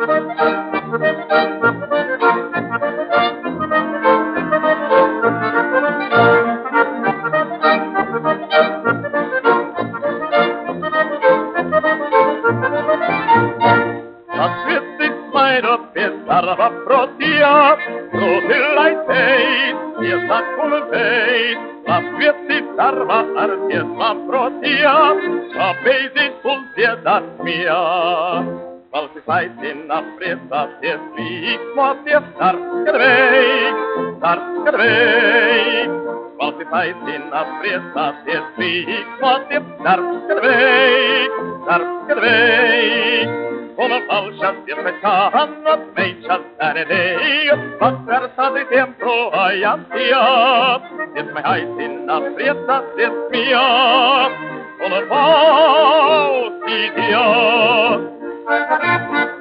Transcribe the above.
Sarva protia, protilai teit, tiesa cum veit, la vieții sarva artiesa protia, la beizii sulziedat mia. Valsifai din apresa ties viic, moatie star cadvei, Valsifai din apresa ties viic, moatie star cadvei, Una falsa siempre cana, mechas aredei, pasversa de tiempo hay ansia, es me hay sin aprieta, es mía, una falsidia.